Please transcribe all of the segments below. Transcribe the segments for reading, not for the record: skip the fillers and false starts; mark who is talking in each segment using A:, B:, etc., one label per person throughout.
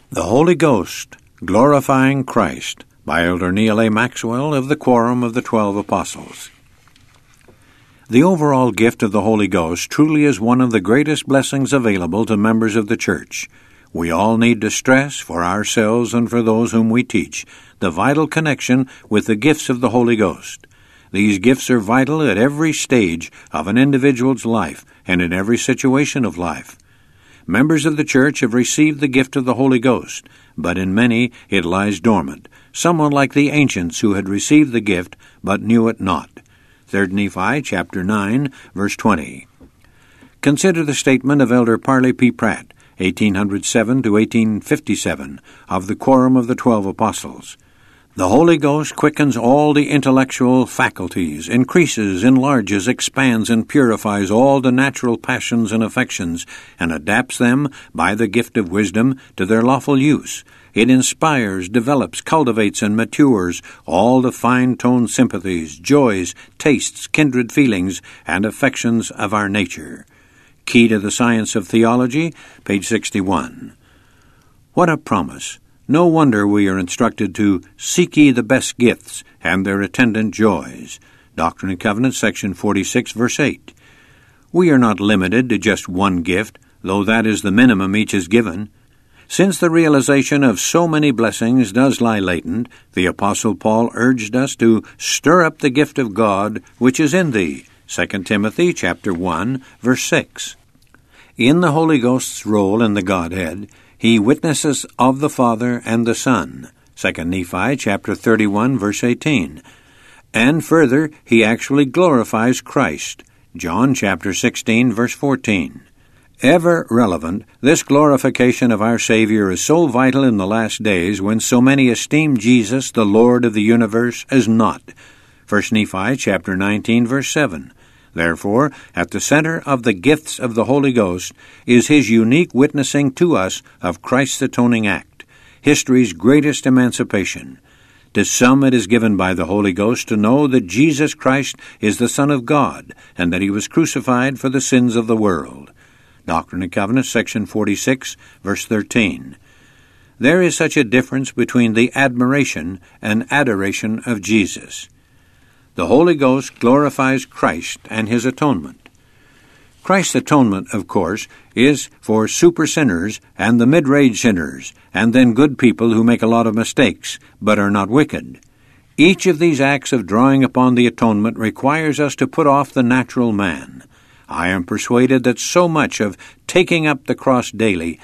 A: The Holy Ghost, Glorifying Christ, by Elder Neal A. Maxwell of the Quorum of the 12 Apostles. The overall gift of the Holy Ghost truly is one of the greatest blessings available to members of the Church. We all need to stress, for ourselves and for those whom we teach, the vital connection with the gifts of the Holy Ghost. These gifts are vital at every stage of an individual's life and in every situation of life. Members of the Church have received the gift of the Holy Ghost, but in many it lies dormant, somewhat like the ancients who had received the gift but knew it not. 3 Nephi chapter 9, verse 20. Consider the statement of Elder Parley P. Pratt, 1807 to 1857, of the Quorum of the 12 Apostles. The Holy Ghost quickens all the intellectual faculties, increases, enlarges, expands, and purifies all the natural passions and affections, and adapts them, by the gift of wisdom, to their lawful use. It inspires, develops, cultivates, and matures all the fine-toned sympathies, joys, tastes, kindred feelings, and affections of our nature. Key to the Science of Theology, page 61. What a promise! No wonder we are instructed to seek ye the best gifts and their attendant joys. Doctrine and Covenants, section 46, verse 8. We are not limited to just one gift, though that is the minimum each is given. Since the realization of so many blessings does lie latent, the Apostle Paul urged us to stir up the gift of God which is in thee. 2 Timothy chapter 1, verse 6. In the Holy Ghost's role in the Godhead, he witnesses of the Father and the Son, 2 Nephi chapter 31, verse 18. And further, he actually glorifies Christ, John chapter 16, verse 14. Ever relevant, this glorification of our Savior is so vital in the last days when so many esteem Jesus, the Lord of the universe, as not. 1 Nephi chapter 19, verse 7. Therefore, at the center of the gifts of the Holy Ghost is his unique witnessing to us of Christ's atoning act, history's greatest emancipation. To some it is given by the Holy Ghost to know that Jesus Christ is the Son of God, and that he was crucified for the sins of the world. Doctrine and Covenants, section 46, verse 13. There is such a difference between the admiration and adoration of Jesus. The Holy Ghost glorifies Christ and his atonement. Christ's atonement, of course, is for super sinners and the mid-range sinners, and then good people who make a lot of mistakes, but are not wicked. Each of these acts of drawing upon the atonement requires us to put off the natural man. I am persuaded that so much of taking up the cross daily,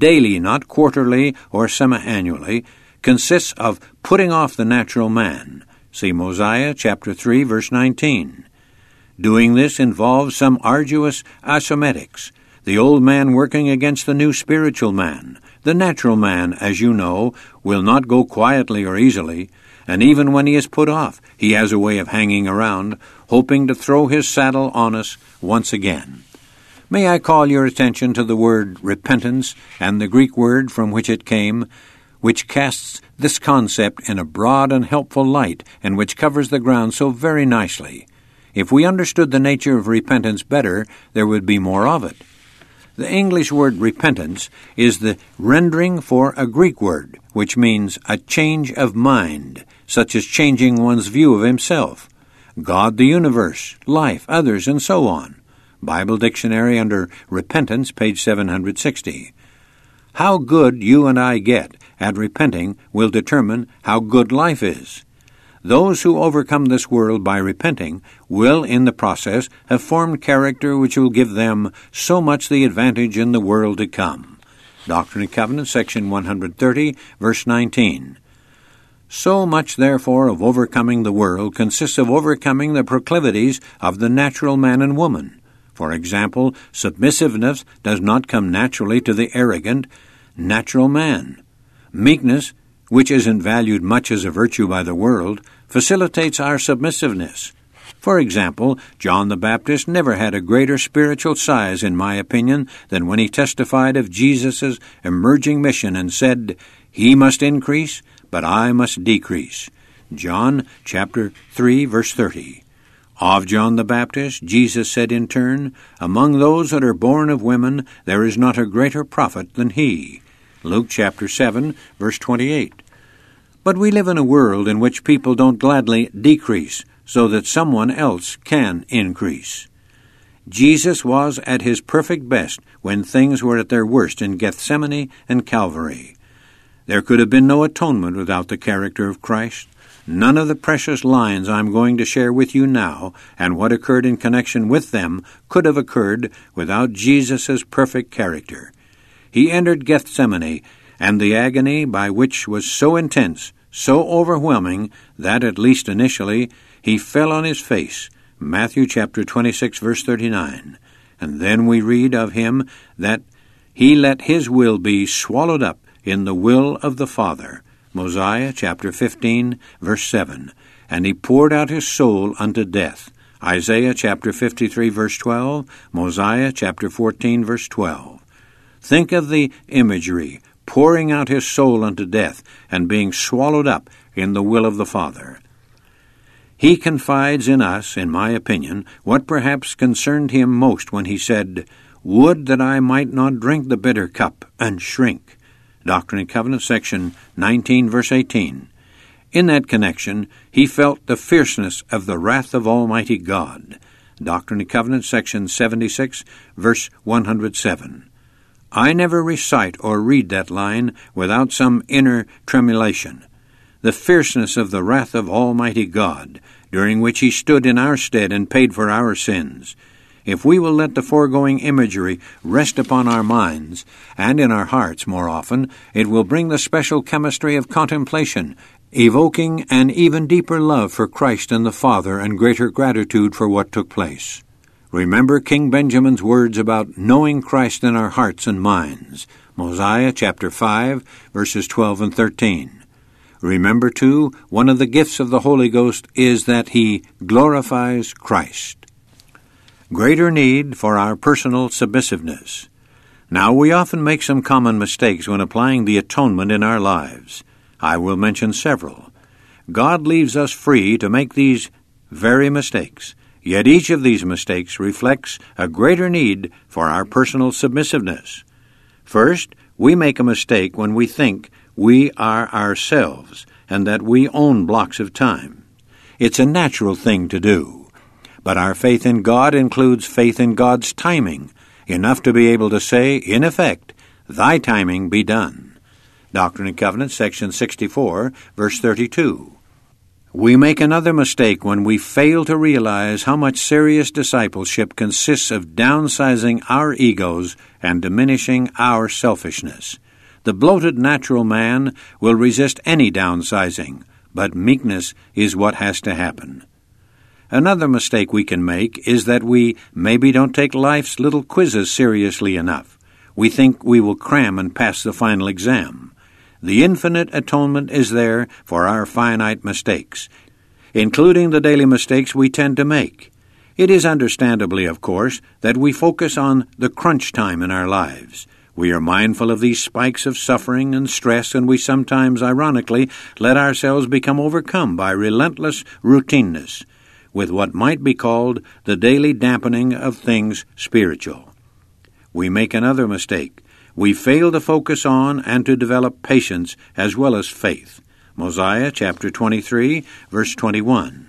A: not quarterly or semi-annually, consists of putting off the natural man. See Mosiah chapter 3, verse 19. Doing this involves some arduous asometics, the old man working against the new spiritual man. The natural man, as you know, will not go quietly or easily, and even when he is put off, he has a way of hanging around, hoping to throw his saddle on us once again. May I call your attention to the word repentance and the Greek word from which it came, which casts this concept in a broad and helpful light, and which covers the ground so very nicely. If we understood the nature of repentance better, there would be more of it. The English word repentance is the rendering for a Greek word, which means a change of mind, such as changing one's view of himself, God, the universe, life, others, and so on. Bible Dictionary under repentance, page 760. How good you and I get at repenting will determine how good life is. Those who overcome this world by repenting will, in the process, have formed character which will give them so much the advantage in the world to come. Doctrine and Covenants, section 130, verse 19. So much, therefore, of overcoming the world consists of overcoming the proclivities of the natural man and woman. For example, submissiveness does not come naturally to the arrogant, natural man. Meekness, which isn't valued much as a virtue by the world, facilitates our submissiveness. For example, John the Baptist never had a greater spiritual size, in my opinion, than when he testified of Jesus' emerging mission and said, "He must increase, but I must decrease." John chapter 3, verse 30. Of John the Baptist, Jesus said in turn, "Among those that are born of women, there is not a greater prophet than he." Luke chapter 7, verse 28. But we live in a world in which people don't gladly decrease so that someone else can increase. Jesus was at his perfect best when things were at their worst in Gethsemane and Calvary. There could have been no atonement without the character of Christ. None of the precious lines I'm going to share with you now and what occurred in connection with them could have occurred without Jesus' perfect character. He entered Gethsemane, and the agony by which was so intense, so overwhelming, that, at least initially, he fell on his face. Matthew chapter 26, verse 39. And then we read of him that he let his will be swallowed up in the will of the Father. Mosiah chapter 15, verse 7. And he poured out his soul unto death. Isaiah chapter 53, verse 12. Mosiah chapter 14, verse 12. Think of the imagery, pouring out his soul unto death and being swallowed up in the will of the Father. He confides in us, in my opinion, what perhaps concerned him most when he said, "Would that I might not drink the bitter cup and shrink." Doctrine and Covenants, section 19, verse 18. In that connection, he felt the fierceness of the wrath of Almighty God. Doctrine and Covenants, section 76, verse 107. I never recite or read that line without some inner tremulation. The fierceness of the wrath of Almighty God, during which he stood in our stead and paid for our sins. If we will let the foregoing imagery rest upon our minds, and in our hearts more often, it will bring the special chemistry of contemplation, evoking an even deeper love for Christ and the Father and greater gratitude for what took place. Remember King Benjamin's words about knowing Christ in our hearts and minds. Mosiah chapter 5, verses 12 and 13. Remember, too, one of the gifts of the Holy Ghost is that he glorifies Christ. Greater need for our personal submissiveness. Now, we often make some common mistakes when applying the atonement in our lives. I will mention several. God leaves us free to make these very mistakes, yet each of these mistakes reflects a greater need for our personal submissiveness. First, we make a mistake when we think we are ourselves and that we own blocks of time. It's a natural thing to do. But our faith in God includes faith in God's timing, enough to be able to say, in effect, "Thy timing be done." Doctrine and Covenants, section 64, verse 32. We make another mistake when we fail to realize how much serious discipleship consists of downsizing our egos and diminishing our selfishness. The bloated natural man will resist any downsizing, but meekness is what has to happen. Another mistake we can make is that we maybe don't take life's little quizzes seriously enough. We think we will cram and pass the final exam. The infinite atonement is there for our finite mistakes, including the daily mistakes we tend to make. It is understandably, of course, that we focus on the crunch time in our lives. We are mindful of these spikes of suffering and stress, and we sometimes, ironically, let ourselves become overcome by relentless routineness, with what might be called the daily dampening of things spiritual. We make another mistake. We fail to focus on and to develop patience as well as faith. Mosiah chapter 23, verse 21.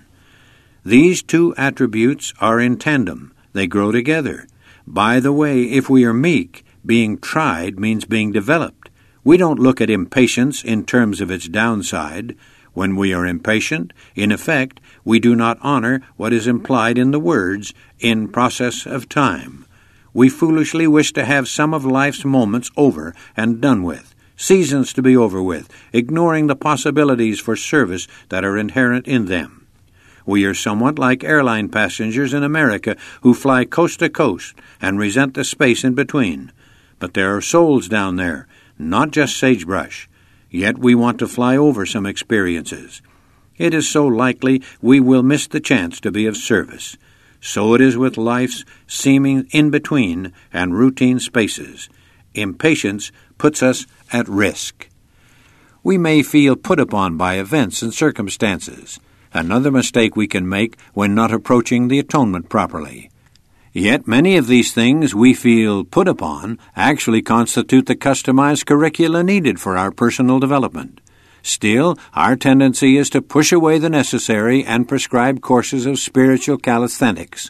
A: These two attributes are in tandem. They grow together. By the way, if we are meek, being tried means being developed. We don't look at impatience in terms of its downside. When we are impatient, in effect, we do not honor what is implied in the words, "in process of time." We foolishly wish to have some of life's moments over and done with, seasons to be over with, ignoring the possibilities for service that are inherent in them. We are somewhat like airline passengers in America who fly coast to coast and resent the space in between. But there are souls down there, not just sagebrush. Yet we want to fly over some experiences. It is so likely we will miss the chance to be of service. So it is with life's seeming in-between and routine spaces. Impatience puts us at risk. We may feel put upon by events and circumstances. Another mistake we can make when not approaching the atonement properly. Yet many of these things we feel put upon actually constitute the customized curricula needed for our personal development. Still, our tendency is to push away the necessary and prescribed courses of spiritual calisthenics.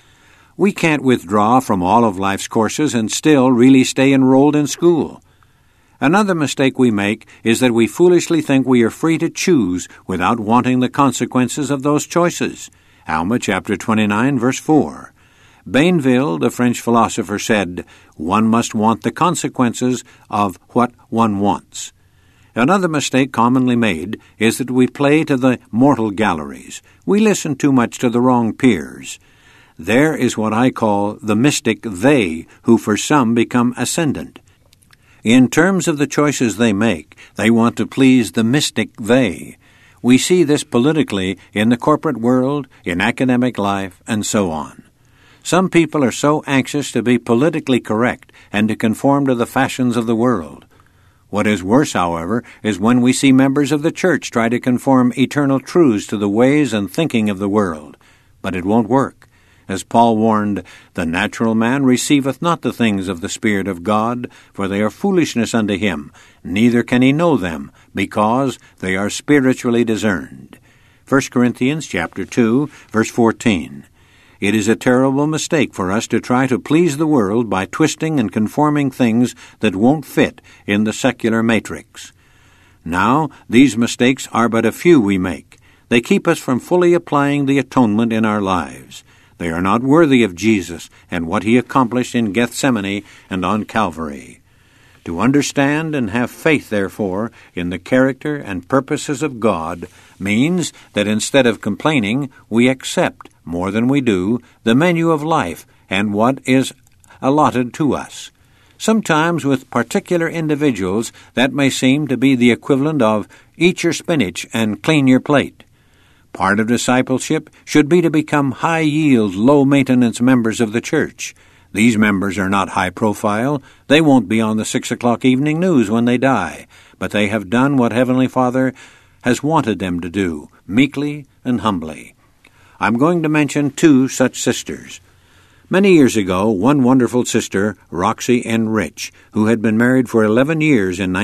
A: We can't withdraw from all of life's courses and still really stay enrolled in school. Another mistake we make is that we foolishly think we are free to choose without wanting the consequences of those choices. Alma chapter 29, verse 4. Bainville, the French philosopher, said, "One must want the consequences of what one wants." Another mistake commonly made is that we play to the mortal galleries. We listen too much to the wrong peers. There is what I call the mystic they, who for some become ascendant. In terms of the choices they make, they want to please the mystic they. We see this politically in the corporate world, in academic life, and so on. Some people are so anxious to be politically correct and to conform to the fashions of the world. What is worse, however, is when we see members of the church try to conform eternal truths to the ways and thinking of the world. But it won't work. As Paul warned, "The natural man receiveth not the things of the Spirit of God, for they are foolishness unto him, neither can he know them, because they are spiritually discerned." 1 Corinthians chapter 2, verse 14. It is a terrible mistake for us to try to please the world by twisting and conforming things that won't fit in the secular matrix. Now, these mistakes are but a few we make. They keep us from fully applying the atonement in our lives. They are not worthy of Jesus and what he accomplished in Gethsemane and on Calvary. To understand and have faith, therefore, in the character and purposes of God means that instead of complaining, we accept, more than we do, the menu of life and what is allotted to us. Sometimes with particular individuals that may seem to be the equivalent of eat your spinach and clean your plate. Part of discipleship should be to become high-yield, low-maintenance members of the church. These members are not high-profile. They won't be on the 6 o'clock evening news when they die, but they have done what Heavenly Father has wanted them to do, meekly and humbly. I'm going to mention two such sisters. Many years ago, one wonderful sister, Roxy N. Rich, who had been married for 11 years in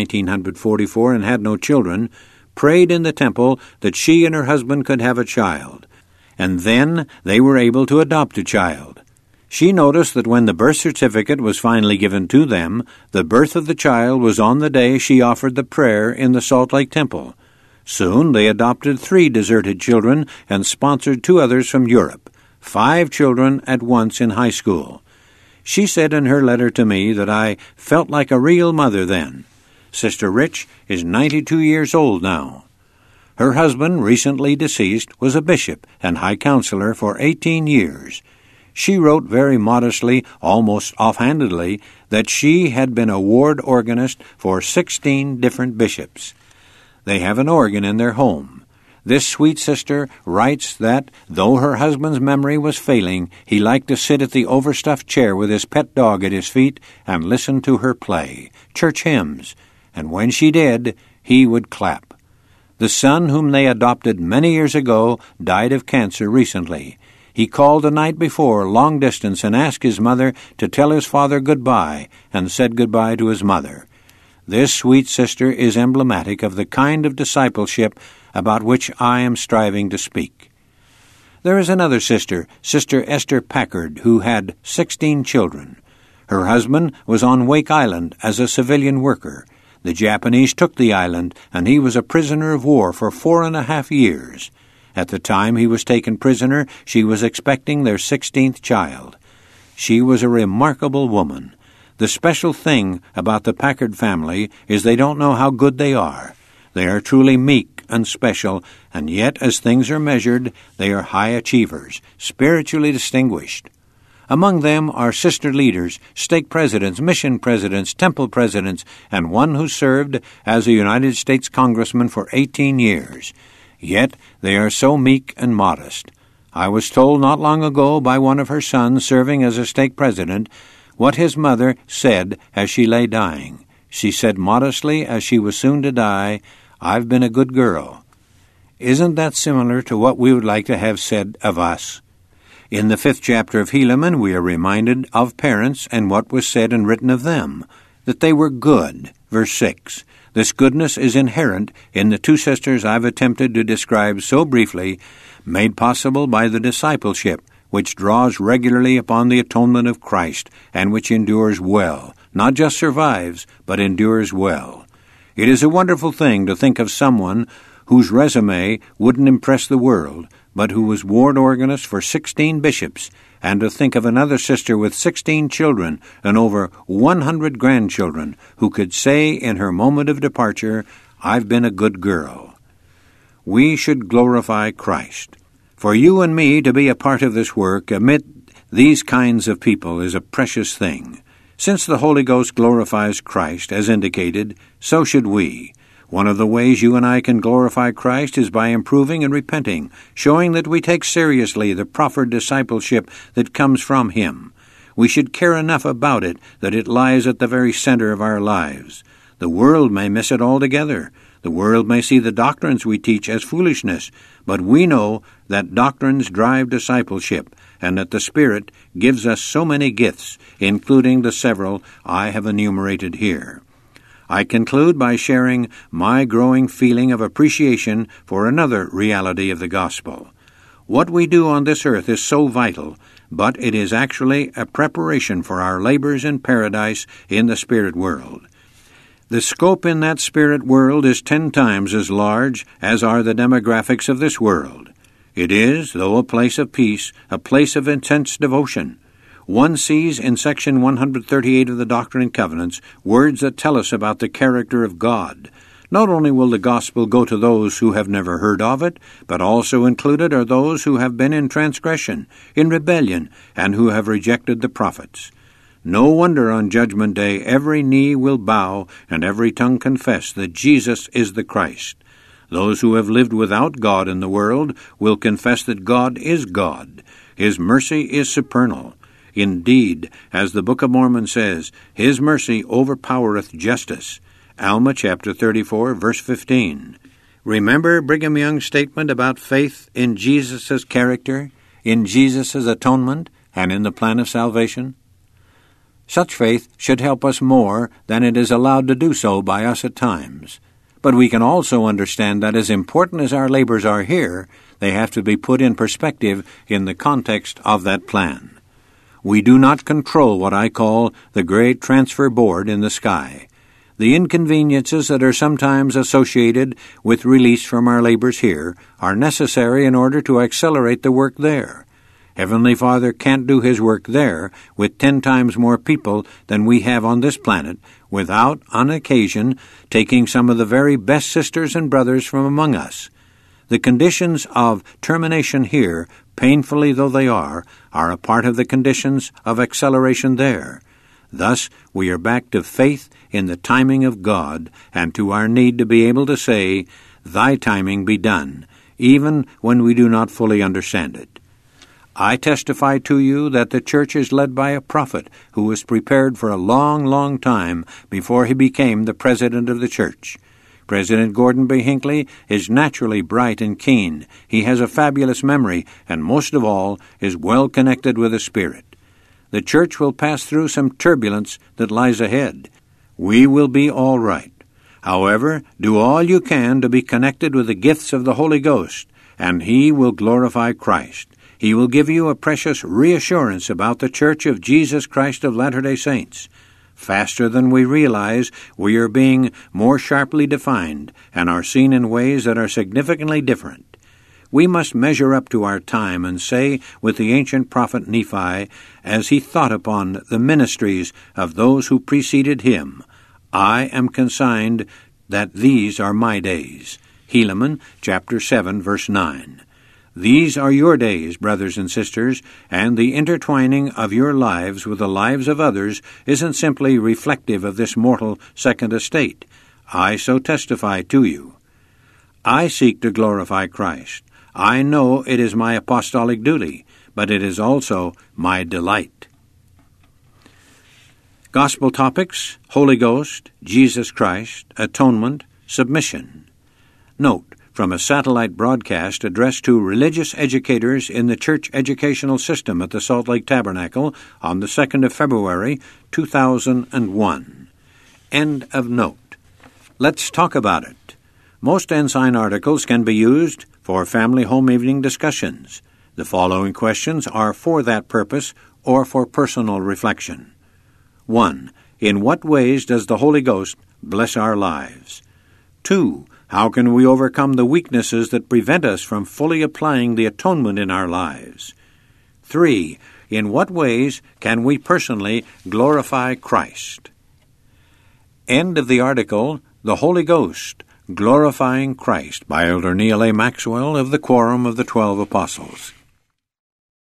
A: 1944 and had no children, prayed in the temple that she and her husband could have a child, and then they were able to adopt a child. She noticed that when the birth certificate was finally given to them, the birth of the child was on the day she offered the prayer in the Salt Lake Temple. Soon they adopted 3 deserted children and sponsored 2 others from Europe, 5 children at once in high school. She said in her letter to me that I felt like a real mother then. Sister Rich is 92 years old now. Her husband, recently deceased, was a bishop and high counselor for 18 years. She wrote very modestly, almost offhandedly, that she had been a ward organist for 16 different bishops. They have an organ in their home. This sweet sister writes that, though her husband's memory was failing, he liked to sit at the overstuffed chair with his pet dog at his feet and listen to her play church hymns, and when she did, he would clap. The son whom they adopted many years ago died of cancer recently. He called the night before, long distance, and asked his mother to tell his father goodbye, and said goodbye to his mother. This sweet sister is emblematic of the kind of discipleship about which I am striving to speak. There is another sister, Sister Esther Packard, who had 16 children. Her husband was on Wake Island as a civilian worker. The Japanese took the island, and he was a prisoner of war for 4.5 years. At the time he was taken prisoner, she was expecting their 16th child. She was a remarkable woman. The special thing about the Packard family is they don't know how good they are. They are truly meek and special, and yet, as things are measured, they are high achievers, spiritually distinguished. Among them are sister leaders, stake presidents, mission presidents, temple presidents, and one who served as a United States congressman for 18 years. Yet they are so meek and modest. I was told not long ago by one of her sons serving as a stake president what his mother said as she lay dying. She said modestly as she was soon to die, "I've been a good girl." Isn't that similar to what we would like to have said of us? In the 5th chapter of Helaman, we are reminded of parents and what was said and written of them, that they were good. Verse 6. This goodness is inherent in the two sisters I've attempted to describe so briefly, made possible by the discipleship, which draws regularly upon the atonement of Christ, and which endures well, not just survives, but endures well. It is a wonderful thing to think of someone whose resume wouldn't impress the world, but who was ward organist for 16 bishops, and to think of another sister with 16 children and over 100 grandchildren who could say in her moment of departure, I've been a good girl. We should glorify Christ. For you and me to be a part of this work amid these kinds of people is a precious thing. Since the Holy Ghost glorifies Christ, as indicated, so should we. One of the ways you and I can glorify Christ is by improving and repenting, showing that we take seriously the proffered discipleship that comes from Him. We should care enough about it that it lies at the very center of our lives. The world may miss it altogether. The world may see the doctrines we teach as foolishness, but we know that doctrines drive discipleship, and that the Spirit gives us so many gifts, including the several I have enumerated here. I conclude by sharing my growing feeling of appreciation for another reality of the gospel. What we do on this earth is so vital, but it is actually a preparation for our labors in paradise in the spirit world. The scope in that spirit world is 10 times as large as are the demographics of this world. It is, though a place of peace, a place of intense devotion. One sees in section 138 of the Doctrine and Covenants words that tell us about the character of God. Not only will the gospel go to those who have never heard of it, but also included are those who have been in transgression, in rebellion, and who have rejected the prophets. No wonder on Judgment Day every knee will bow and every tongue confess that Jesus is the Christ. Those who have lived without God in the world will confess that God is God. His mercy is supernal. Indeed, as the Book of Mormon says, His mercy overpowereth justice. Alma chapter 34, verse 15. Remember Brigham Young's statement about faith in Jesus' character, in Jesus' atonement, and in the plan of salvation? Such faith should help us more than it is allowed to do so by us at times. But we can also understand that as important as our labors are here, they have to be put in perspective in the context of that plan. We do not control what I call the great transfer board in the sky. The inconveniences that are sometimes associated with release from our labors here are necessary in order to accelerate the work there. Heavenly Father can't do His work there with 10 times more people than we have on this planet without, on occasion, taking some of the very best sisters and brothers from among us. The conditions of termination here, painfully though they are a part of the conditions of acceleration there. Thus, we are back to faith in the timing of God and to our need to be able to say, Thy timing be done, even when we do not fully understand it. I testify to you that the church is led by a prophet who was prepared for a long, long time before he became the president of the church. President Gordon B. Hinckley is naturally bright and keen. He has a fabulous memory, and most of all, is well connected with the Spirit. The church will pass through some turbulence that lies ahead. We will be all right. However, do all you can to be connected with the gifts of the Holy Ghost, and He will glorify Christ. He will give you a precious reassurance about the Church of Jesus Christ of Latter-day Saints. Faster than we realize, we are being more sharply defined and are seen in ways that are significantly different. We must measure up to our time and say with the ancient prophet Nephi, as he thought upon the ministries of those who preceded him, I am consigned that these are my days. Helaman, chapter 7, verse 9. These are your days, brothers and sisters, and the intertwining of your lives with the lives of others isn't simply reflective of this mortal second estate. I so testify to you. I seek to glorify Christ. I know it is my apostolic duty, but it is also my delight. Gospel topics: Holy Ghost, Jesus Christ, atonement, submission. Note, from a satellite broadcast addressed to religious educators in the church educational system at the Salt Lake Tabernacle on the 2nd of February, 2001. End of note. Let's talk about it. Most Ensign articles can be used for family home evening discussions. The following questions are for that purpose or for personal reflection. 1. In what ways does the Holy Ghost bless our lives? 2. How can we overcome the weaknesses that prevent us from fully applying the atonement in our lives? 3. In what ways can we personally glorify Christ? End of the article, The Holy Ghost, Glorifying Christ, by Elder Neal A. Maxwell of the Quorum of the 12 Apostles.